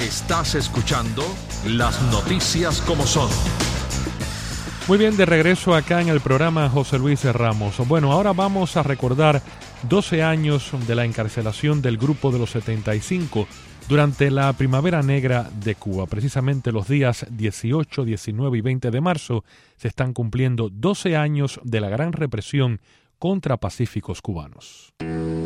Estás escuchando Las Noticias como Son. Muy bien, de regreso acá en el programa José Luis Ramos. Bueno, ahora vamos a recordar 12 años de la encarcelación del Grupo de los 75 durante la Primavera Negra de Cuba. Precisamente los días 18, 19 y 20 de marzo se están cumpliendo 12 años de la gran represión contra pacíficos cubanos.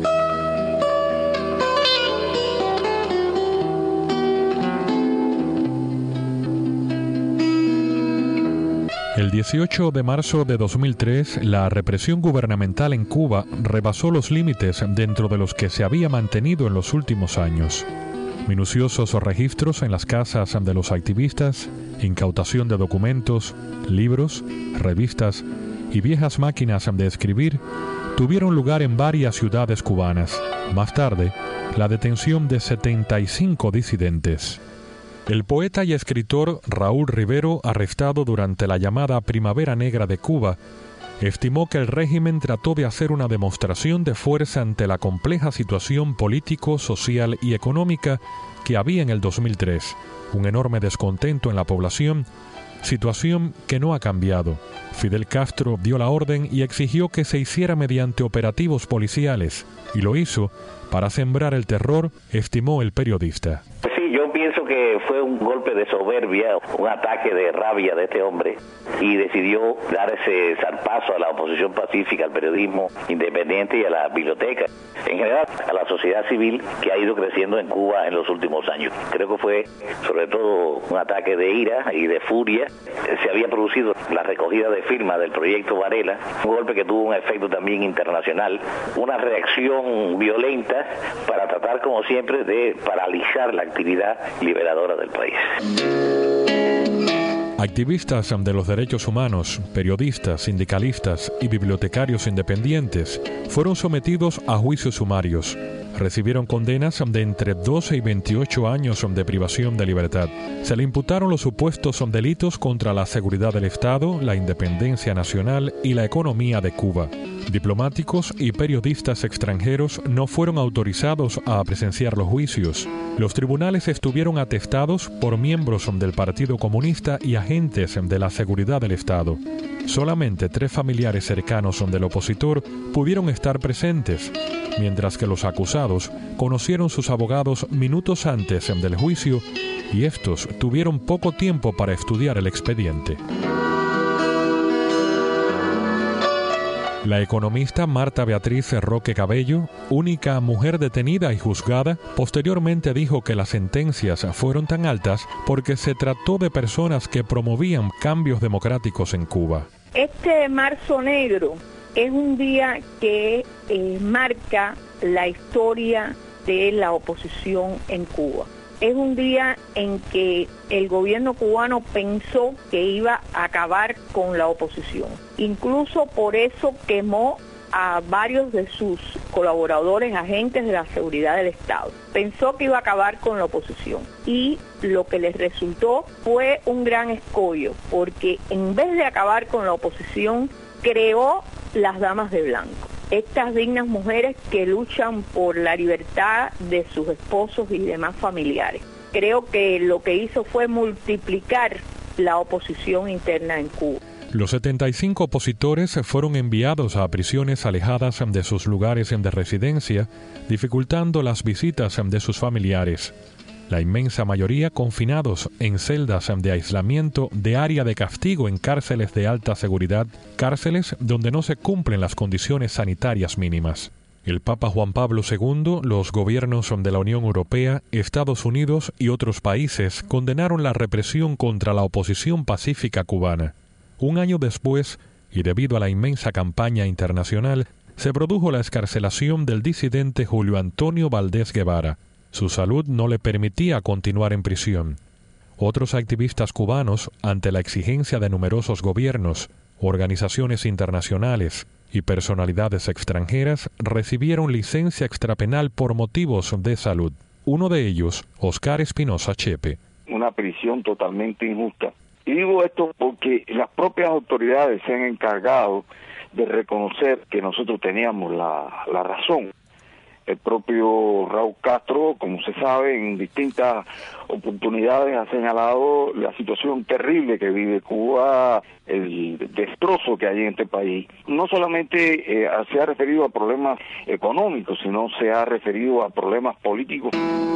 El 18 de marzo de 2003, la represión gubernamental en Cuba rebasó los límites dentro de los que se había mantenido en los últimos años. Minuciosos registros en las casas de los activistas, incautación de documentos, libros, revistas y viejas máquinas de escribir tuvieron lugar en varias ciudades cubanas. Más tarde, la detención de 75 disidentes. El poeta y escritor Raúl Rivero, arrestado durante la llamada Primavera Negra de Cuba, estimó que el régimen trató de hacer una demostración de fuerza ante la compleja situación político, social y económica que había en el 2003, un enorme descontento en la población, situación que no ha cambiado. Fidel Castro dio la orden y exigió que se hiciera mediante operativos policiales, y lo hizo para sembrar el terror, estimó el periodista. Yo pienso que fue un golpe de soberbia, un ataque de rabia de este hombre, y decidió dar ese zarpazo a la oposición pacífica, al periodismo independiente y a la biblioteca, en general a la sociedad civil que ha ido creciendo en Cuba en los últimos años. Creo que fue sobre todo un ataque de ira y de furia. Se había producido la recogida de firmas del proyecto Varela, un golpe que tuvo un efecto también internacional, una reacción violenta para tratar como siempre de paralizar la actividad liberadora del país. Activistas de los derechos humanos, periodistas, sindicalistas y bibliotecarios independientes fueron sometidos a juicios sumarios. Recibieron condenas de entre 12 y 28 años de privación de libertad. Se le imputaron los supuestos delitos contra la seguridad del Estado, la independencia nacional y la economía de Cuba. Diplomáticos y periodistas extranjeros no fueron autorizados a presenciar los juicios. Los tribunales estuvieron atestados por miembros del Partido Comunista y agentes de la seguridad del Estado. Solamente 3 familiares cercanos del opositor pudieron estar presentes, mientras que los acusados conocieron sus abogados minutos antes del juicio y estos tuvieron poco tiempo para estudiar el expediente. La economista Marta Beatriz Roque Cabello, única mujer detenida y juzgada, posteriormente dijo que las sentencias fueron tan altas porque se trató de personas que promovían cambios democráticos en Cuba. Este marzo negro es un día que marca la historia de la oposición en Cuba. Es un día en que el gobierno cubano pensó que iba a acabar con la oposición. Incluso por eso quemó a varios de sus colaboradores, agentes de la seguridad del Estado. Pensó que iba a acabar con la oposición y lo que les resultó fue un gran escollo, porque en vez de acabar con la oposición, creó las Damas de Blanco. Estas dignas mujeres que luchan por la libertad de sus esposos y demás familiares. Creo que lo que hizo fue multiplicar la oposición interna en Cuba. Los 75 opositores fueron enviados a prisiones alejadas de sus lugares de residencia, dificultando las visitas de sus familiares. La inmensa mayoría confinados en celdas de aislamiento de área de castigo en cárceles de alta seguridad, cárceles donde no se cumplen las condiciones sanitarias mínimas. El Papa Juan Pablo II, los gobiernos de la Unión Europea, Estados Unidos y otros países condenaron la represión contra la oposición pacífica cubana. Un año después, y debido a la inmensa campaña internacional, se produjo la excarcelación del disidente Julio Antonio Valdés Guevara. Su salud no le permitía continuar en prisión. Otros activistas cubanos, ante la exigencia de numerosos gobiernos, organizaciones internacionales y personalidades extranjeras, recibieron licencia extrapenal por motivos de salud. Uno de ellos, Oscar Espinosa Chepe. Una prisión totalmente injusta. Y digo esto porque las propias autoridades se han encargado de reconocer que nosotros teníamos la razón. El propio Raúl Castro, como se sabe, en distintas oportunidades ha señalado la situación terrible que vive Cuba, el destrozo que hay en este país. No solamente se ha referido a problemas económicos, sino se ha referido a problemas políticos.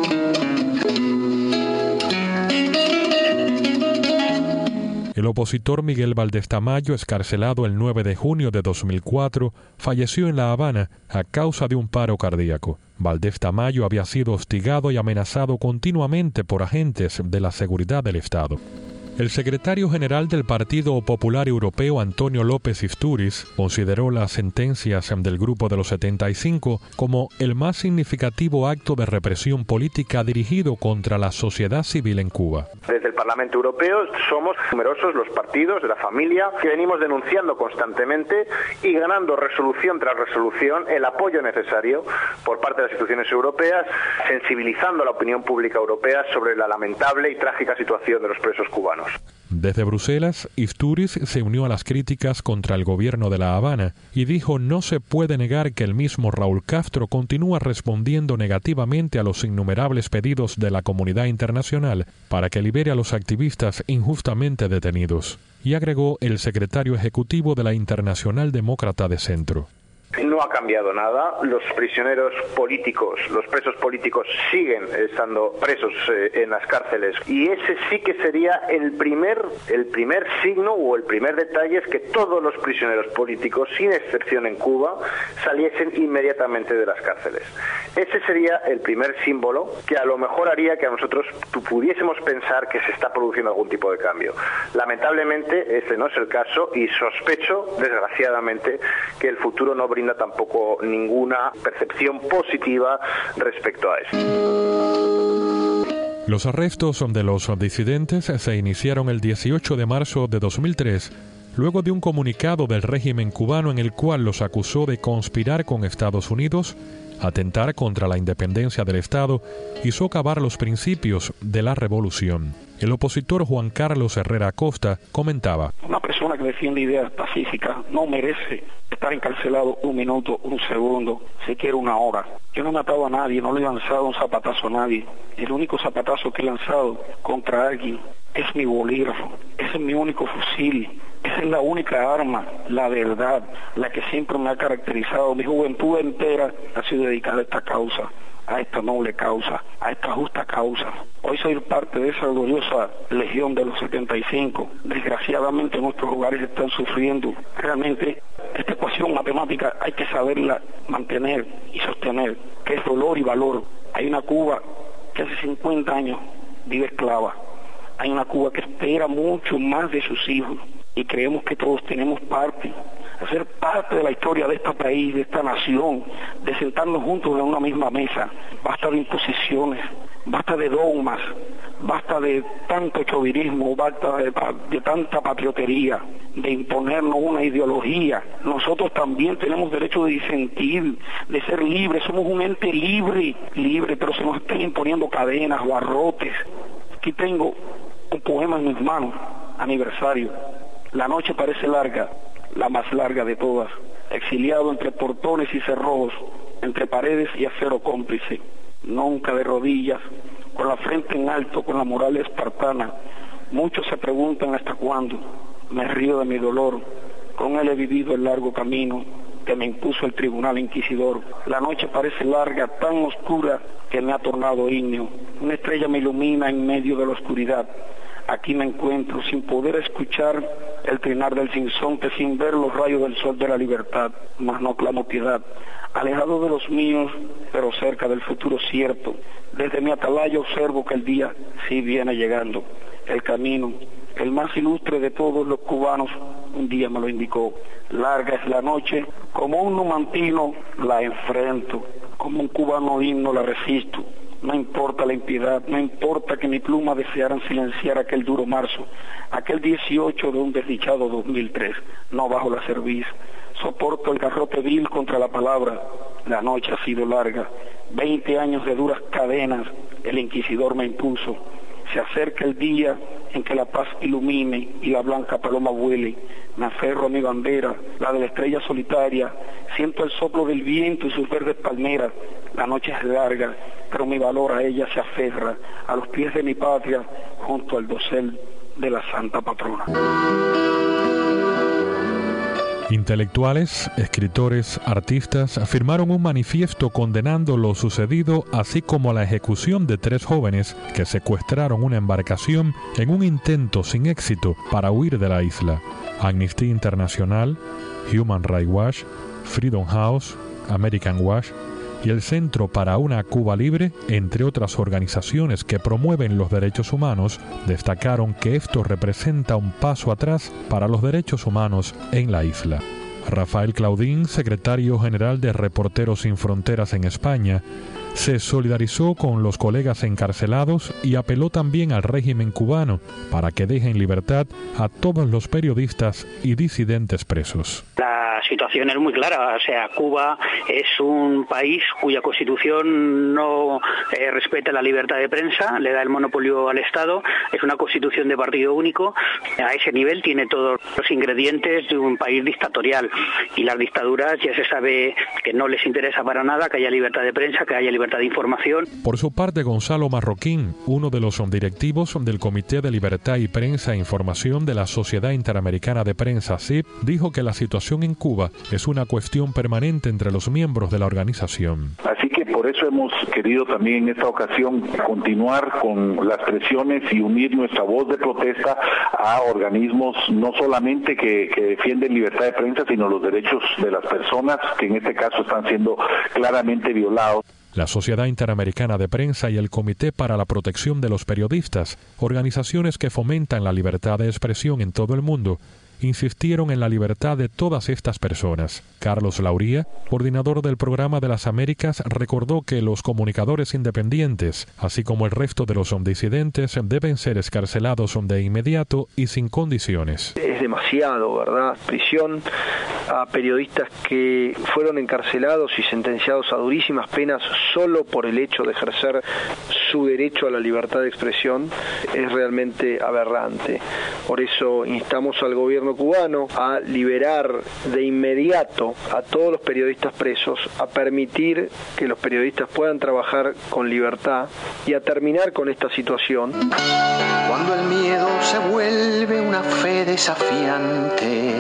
El opositor Miguel Valdés Tamayo, excarcelado el 9 de junio de 2004, falleció en La Habana a causa de un paro cardíaco. Valdés Tamayo había sido hostigado y amenazado continuamente por agentes de la seguridad del Estado. El secretario general del Partido Popular Europeo, Antonio López Istúriz, consideró las sentencias del Grupo de los 75 como el más significativo acto de represión política dirigido contra la sociedad civil en Cuba. Desde el Parlamento Europeo somos numerosos los partidos de la familia que venimos denunciando constantemente y ganando resolución tras resolución el apoyo necesario por parte de las instituciones europeas, sensibilizando a la opinión pública europea sobre la lamentable y trágica situación de los presos cubanos. Desde Bruselas, Istúriz se unió a las críticas contra el gobierno de La Habana y dijo: no se puede negar que el mismo Raúl Castro continúa respondiendo negativamente a los innumerables pedidos de la comunidad internacional para que libere a los activistas injustamente detenidos. Y agregó el secretario ejecutivo de la Internacional Demócrata de Centro. No ha cambiado nada, los prisioneros políticos, los presos políticos siguen estando presos en las cárceles y ese sí que sería el primer signo o el primer detalle es que todos los prisioneros políticos, sin excepción en Cuba, saliesen inmediatamente de las cárceles. Ese sería el primer símbolo que a lo mejor haría que a nosotros pudiésemos pensar que se está produciendo algún tipo de cambio. Lamentablemente ese no es el caso y sospecho, desgraciadamente, que el futuro no brinda tampoco ninguna percepción positiva respecto a eso. Los arrestos de los disidentes se iniciaron el 18 de marzo de 2003, luego de un comunicado del régimen cubano en el cual los acusó de conspirar con Estados Unidos, atentar contra la independencia del Estado y socavar los principios de la revolución. El opositor Juan Carlos Herrera Acosta comentaba: una persona que defiende ideas pacíficas no merece estar encarcelado un minuto, un segundo, siquiera una hora. Yo no he matado a nadie, no le he lanzado un zapatazo a nadie. El único zapatazo que he lanzado contra alguien es mi bolígrafo, ese es mi único fusil. Esa es la única arma, la verdad, la que siempre me ha caracterizado. Mi juventud entera ha sido dedicada a esta causa, a esta noble causa, a esta justa causa. Hoy soy parte de esa gloriosa legión de los 75. Desgraciadamente nuestros hogares están sufriendo. Realmente esta ecuación matemática hay que saberla mantener y sostener, que es dolor y valor. Hay una Cuba que hace 50 años vive esclava. Hay una Cuba que espera mucho más de sus hijos. Y creemos que todos tenemos parte, hacer parte de la historia de este país, de esta nación, de sentarnos juntos en una misma mesa. Basta de imposiciones, basta de dogmas, basta de tanto chauvinismo, basta de tanta patriotería, de imponernos una ideología. Nosotros también tenemos derecho de disentir, de ser libres, somos un ente libre, pero se nos están imponiendo cadenas, barrotes. Aquí tengo un poema en mis manos, aniversario. La noche parece larga, la más larga de todas, exiliado entre portones y cerrojos, entre paredes y acero cómplice, nunca de rodillas, con la frente en alto, con la moral espartana. Muchos se preguntan hasta cuándo, me río de mi dolor, con él he vivido el largo camino que me impuso el tribunal inquisidor. La noche parece larga, tan oscura que me ha tornado ígneo, una estrella me ilumina en medio de la oscuridad. Aquí me encuentro sin poder escuchar el trinar del sinsonte, sin ver los rayos del sol de la libertad, mas no clamo piedad, alejado de los míos, pero cerca del futuro cierto. Desde mi atalaya observo que el día sí viene llegando. El camino, el más ilustre de todos los cubanos, un día me lo indicó. Larga es la noche, como un numantino la enfrento, como un cubano himno la resisto. No importa la impiedad, no importa que mi pluma desearan silenciar aquel duro marzo, aquel 18 de un desdichado 2003. No bajo la cerviz, soporto el garrote vil contra la palabra. La noche ha sido larga, 20 años de duras cadenas, el inquisidor me impuso. Se acerca el día en que la paz ilumine y la blanca paloma vuele. Me aferro a mi bandera, la de la estrella solitaria. Siento el soplo del viento y sus verdes palmeras. La noche es larga, pero mi valor a ella se aferra. A los pies de mi patria, junto al dosel de la Santa Patrona. Intelectuales, escritores, artistas firmaron un manifiesto condenando lo sucedido, así como la ejecución de 3 jóvenes que secuestraron una embarcación en un intento sin éxito para huir de la isla. Amnistía Internacional, Human Rights Watch, Freedom House, American Watch y el Centro para una Cuba Libre, entre otras organizaciones que promueven los derechos humanos, destacaron que esto representa un paso atrás para los derechos humanos en la isla. Rafael Claudín, secretario general de Reporteros Sin Fronteras en España, se solidarizó con los colegas encarcelados y apeló también al régimen cubano para que deje en libertad a todos los periodistas y disidentes presos. La situación es muy clara, o sea, Cuba es un país cuya constitución no respeta la libertad de prensa, le da el monopolio al Estado, es una constitución de partido único, a ese nivel tiene todos los ingredientes de un país dictatorial y las dictaduras ya se sabe que no les interesa para nada que haya libertad de prensa, que haya libertad de información. Por su parte, Gonzalo Marroquín, uno de los directivos del Comité de Libertad y Prensa e Información de la Sociedad Interamericana de Prensa, SIP, dijo que la situación en Cuba es una cuestión permanente entre los miembros de la organización. Así que por eso hemos querido también en esta ocasión continuar con las presiones y unir nuestra voz de protesta a organismos no solamente que defienden libertad de prensa, sino los derechos de las personas que en este caso están siendo claramente violados. La Sociedad Interamericana de Prensa y el Comité para la Protección de los Periodistas, organizaciones que fomentan la libertad de expresión en todo el mundo, insistieron en la libertad de todas estas personas. Carlos Lauría, coordinador del Programa de las Américas, recordó que los comunicadores independientes, así como el resto de los disidentes, deben ser excarcelados de inmediato y sin condiciones. Es demasiado, ¿verdad? Prisión a periodistas que fueron encarcelados y sentenciados a durísimas penas solo por el hecho de ejercer su derecho a la libertad de expresión es realmente aberrante. Por eso instamos al gobierno cubano a liberar de inmediato a todos los periodistas presos, a permitir que los periodistas puedan trabajar con libertad y a terminar con esta situación. Cuando el miedo se vuelve una fe desafiante,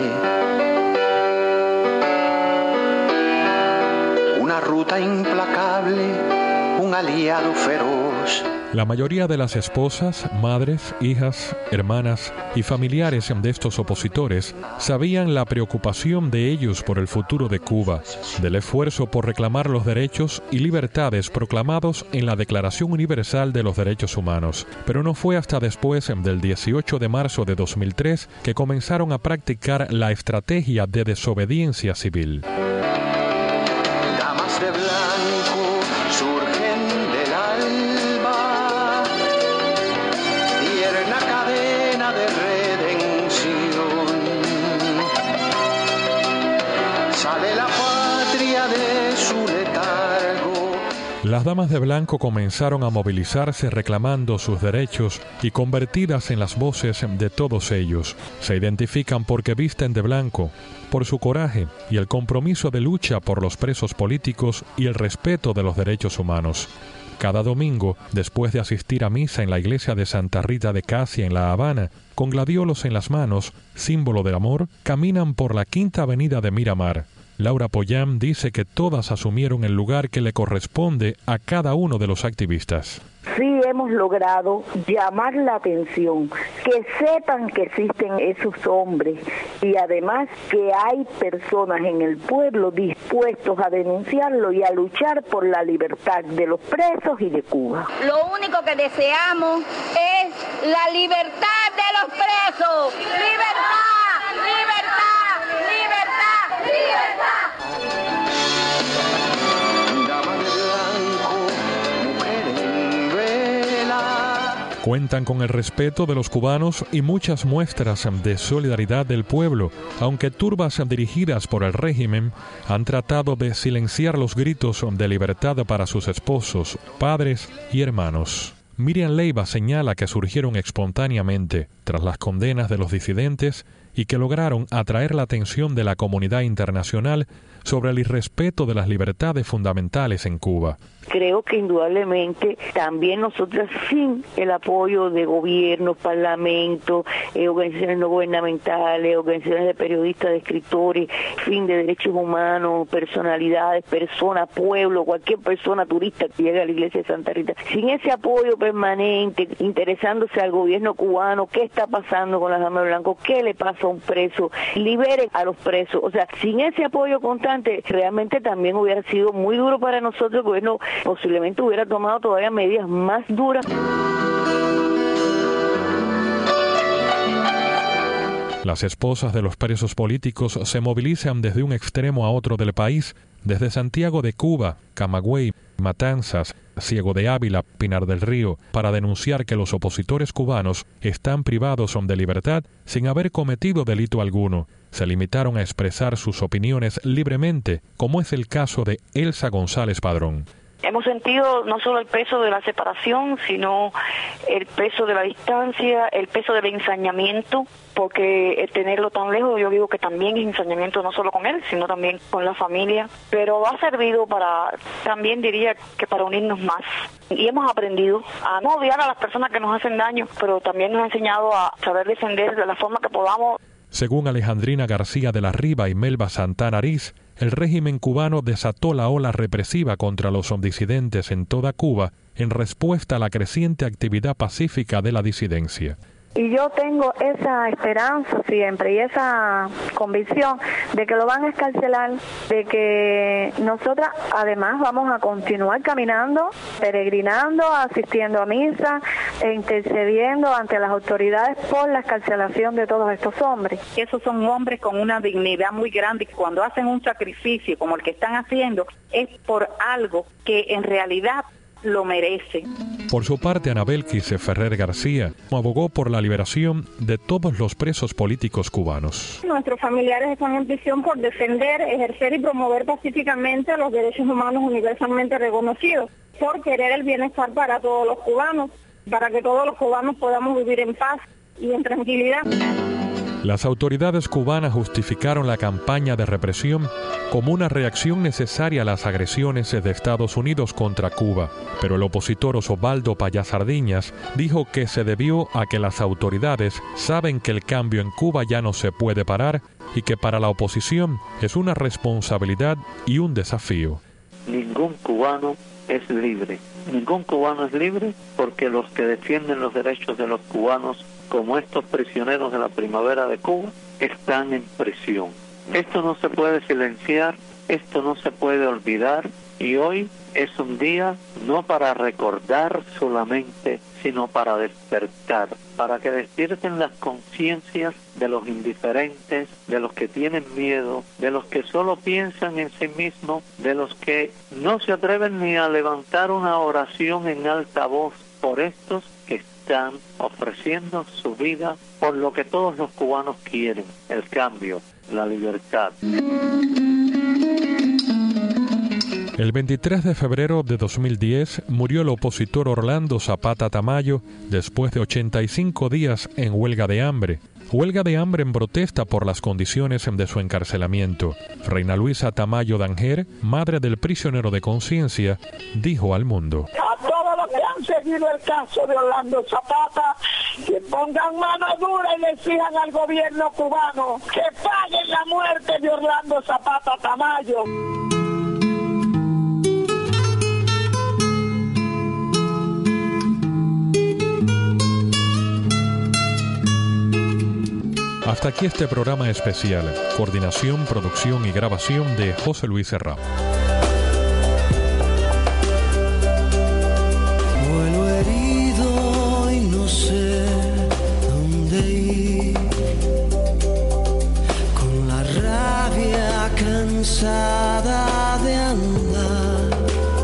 una ruta implacable, un aliado feroz. La mayoría de las esposas, madres, hijas, hermanas y familiares de estos opositores sabían la preocupación de ellos por el futuro de Cuba, del esfuerzo por reclamar los derechos y libertades proclamados en la Declaración Universal de los Derechos Humanos. Pero no fue hasta después del 18 de marzo de 2003 que comenzaron a practicar la estrategia de desobediencia civil. Damas de blanco surgen del alba, tierna cadena de redención. Sale la patria de su letargo. Las damas de blanco comenzaron a movilizarse reclamando sus derechos y convertidas en las voces de todos ellos. Se identifican porque visten de blanco, por su coraje y el compromiso de lucha por los presos políticos y el respeto de los derechos humanos. Cada domingo, después de asistir a misa en la iglesia de Santa Rita de Casia en La Habana, con gladiolos en las manos, símbolo del amor, caminan por la Quinta Avenida de Miramar. Laura Pollán dice que todas asumieron el lugar que le corresponde a cada uno de los activistas. Sí hemos logrado llamar la atención, que sepan que existen esos hombres y además que hay personas en el pueblo dispuestos a denunciarlo y a luchar por la libertad de los presos y de Cuba. Lo único que deseamos es la libertad de los presos. ¡Libertad! ¡Libertad! ¡Libertad! ¡Libertad! Cuentan con el respeto de los cubanos y muchas muestras de solidaridad del pueblo, aunque turbas dirigidas por el régimen han tratado de silenciar los gritos de libertad para sus esposos, padres y hermanos. Miriam Leiva señala que surgieron espontáneamente tras las condenas de los disidentes y que lograron atraer la atención de la comunidad internacional sobre el irrespeto de las libertades fundamentales en Cuba. Creo que indudablemente también nosotras, sin el apoyo de gobiernos, parlamentos, organizaciones no gubernamentales, organizaciones de periodistas, de escritores, fin de derechos humanos, personalidades, personas, pueblo, cualquier persona turista que llegue a la iglesia de Santa Rita, sin ese apoyo permanente, interesándose al gobierno cubano, qué está pasando con las damas de blanco, qué le pasa a un preso, liberen a los presos, o sea, sin ese apoyo constante, realmente también hubiera sido muy duro para nosotros, el gobierno posiblemente hubiera tomado todavía medidas más duras. Las esposas de los presos políticos se movilizan desde un extremo a otro del país, desde Santiago de Cuba, Camagüey, Matanzas, Ciego de Ávila, Pinar del Río, para denunciar que los opositores cubanos están privados de libertad sin haber cometido delito alguno. Se limitaron a expresar sus opiniones libremente, como es el caso de Elsa González Padrón. Hemos sentido no solo el peso de la separación, sino el peso de la distancia, el peso del ensañamiento, porque el tenerlo tan lejos, yo digo que también es ensañamiento no solo con él, sino también con la familia, pero ha servido para, también diría que para unirnos más. Y hemos aprendido a no odiar a las personas que nos hacen daño, pero también nos ha enseñado a saber defender de la forma que podamos. Según Alejandrina García de la Riva y Melba Santana Ariz, el régimen cubano desató la ola represiva contra los disidentes en toda Cuba en respuesta a la creciente actividad pacífica de la disidencia. Y yo tengo esa esperanza siempre y esa convicción de que lo van a excarcelar, de que nosotras además vamos a continuar caminando, peregrinando, asistiendo a misa e intercediendo ante las autoridades por la excarcelación de todos estos hombres. Esos son hombres con una dignidad muy grande que cuando hacen un sacrificio como el que están haciendo es por algo que en realidad lo merece. Por su parte, Anabel Quise Ferrer García abogó por la liberación de todos los presos políticos cubanos. Nuestros familiares están en prisión por defender, ejercer y promover pacíficamente los derechos humanos universalmente reconocidos, por querer el bienestar para todos los cubanos, para que todos los cubanos podamos vivir en paz y en tranquilidad. Las autoridades cubanas justificaron la campaña de represión como una reacción necesaria a las agresiones de Estados Unidos contra Cuba, pero el opositor Osobaldo Payá Sardiñas dijo que se debió a que las autoridades saben que el cambio en Cuba ya no se puede parar y que para la oposición es una responsabilidad y un desafío. Ningún cubano es libre. Ningún cubano es libre porque los que defienden los derechos de los cubanos, como estos prisioneros de la primavera de Cuba, están en prisión. Esto no se puede silenciar, esto no se puede olvidar, y hoy es un día no para recordar solamente, sino para despertar, para que despierten las conciencias de los indiferentes, de los que tienen miedo, de los que solo piensan en sí mismos, de los que no se atreven ni a levantar una oración en alta voz por estos que están ofreciendo su vida por lo que todos los cubanos quieren, el cambio, la libertad. El 23 de febrero de 2010 murió el opositor Orlando Zapata Tamayo después de 85 días en huelga de hambre. Huelga de hambre en protesta por las condiciones de su encarcelamiento. Reina Luisa Tamayo Danger, madre del prisionero de conciencia, dijo al mundo: a todos los que han seguido el caso de Orlando Zapata, que pongan mano dura y le exijan al gobierno cubano que paguen la muerte de Orlando Zapata Tamayo. Hasta aquí este programa especial. Coordinación, producción y grabación de José Luis Serrano. Vuelo herido y no sé dónde ir, con la rabia cansada de andar.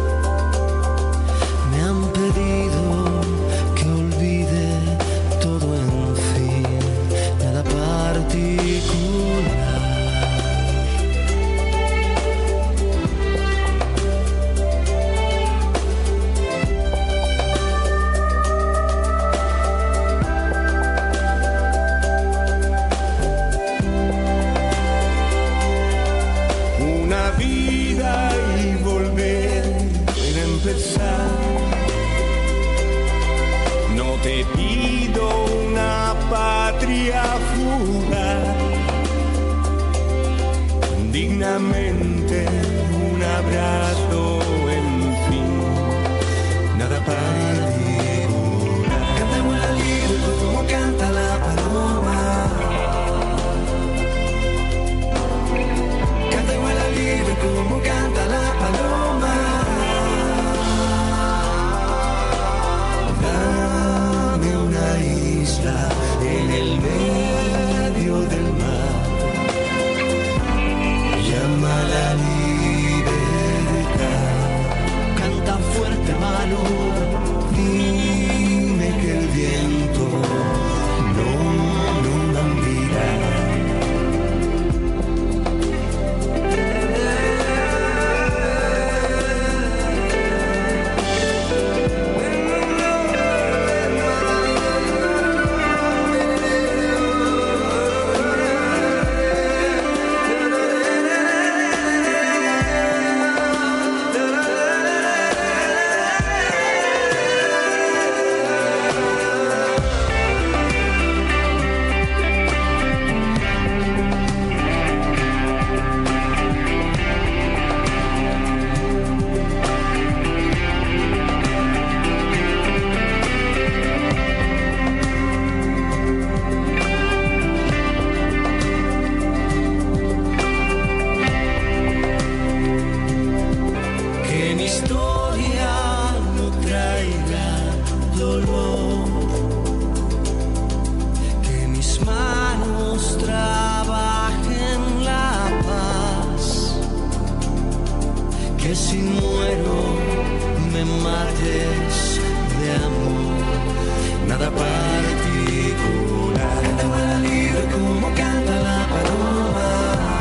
Me han pedido que olvide todo, en fin, nada particular. te pido una patria fuga, dignamente un abrazo, en fin, nada particular. Canta vuela libre como canta la paloma, canta y vuela libre como canta la paloma. Dame una isla en el medio del mar, llama la libertad. Canta fuerte, mano, dime que el viento no mentirá.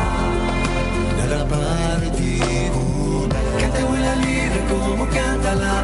Canta la